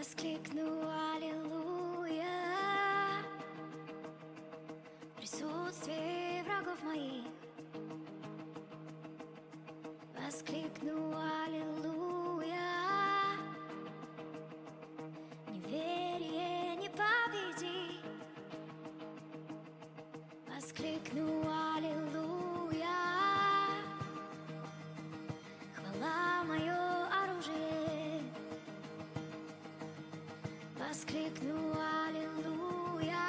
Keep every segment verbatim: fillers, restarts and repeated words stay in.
Воскликну аллилуйя в присутствии врагов моих. Воскликну аллилуйя, неверие не победи. Воскликну аллилуйя, хвала мое оружие. Воскликну аллилуйя,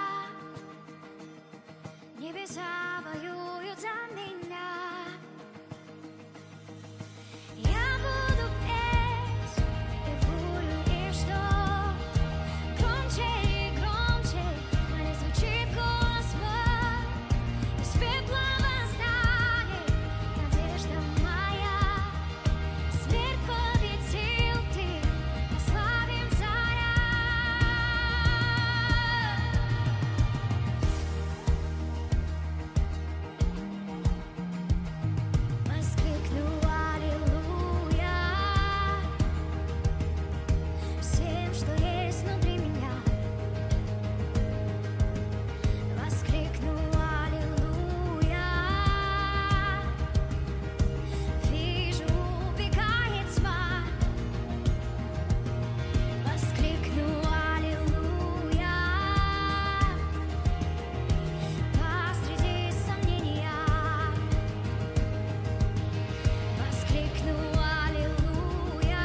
небеса воюют за меня. Я буду петь и в бурю, и в шторм, громче и громче в море звучит голос мой. Из пепла восстанет надежда моя. Смерть победил ты, прославим царя. Воскликну аллилуйя всем, что есть внутри меня. Воскликну аллилуйя, вижу, убегает тьма. Воскликну аллилуйя, посреди сомнения. Воскликну аллилуйя,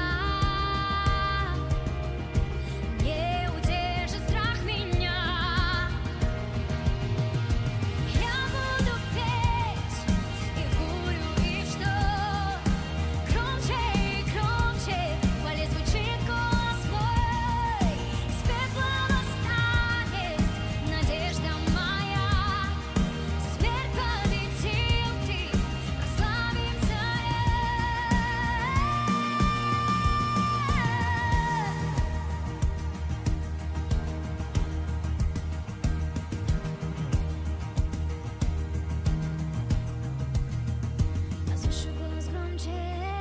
не удержит страх меня. Я буду петь и в бурю, и в шторм, громче и громче в хвале звучит голос мой. Из пепла восстанет надежда моя. Смерть победил ты, прославим царя. Возвышу голос громче,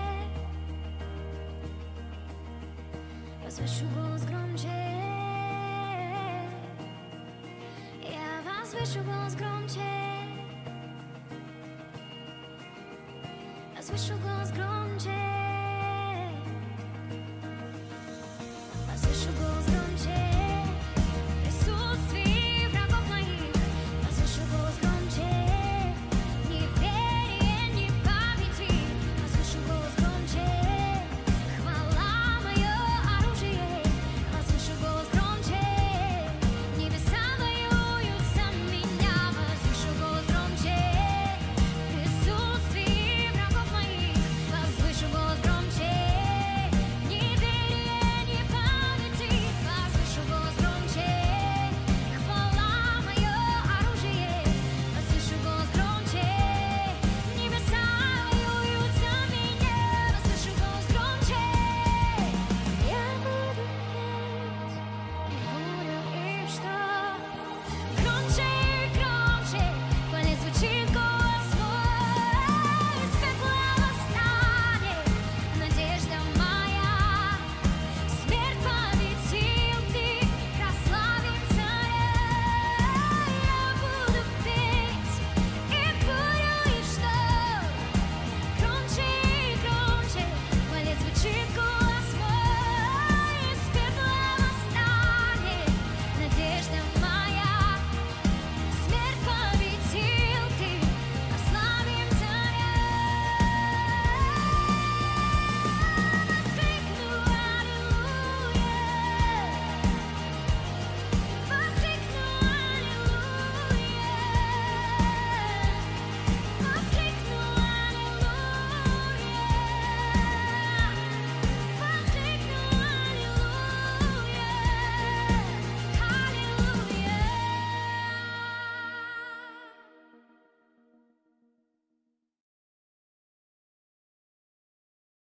возвышу голос громче. Я возвышу голос громче, возвышу голос громче, возвышу голос громче.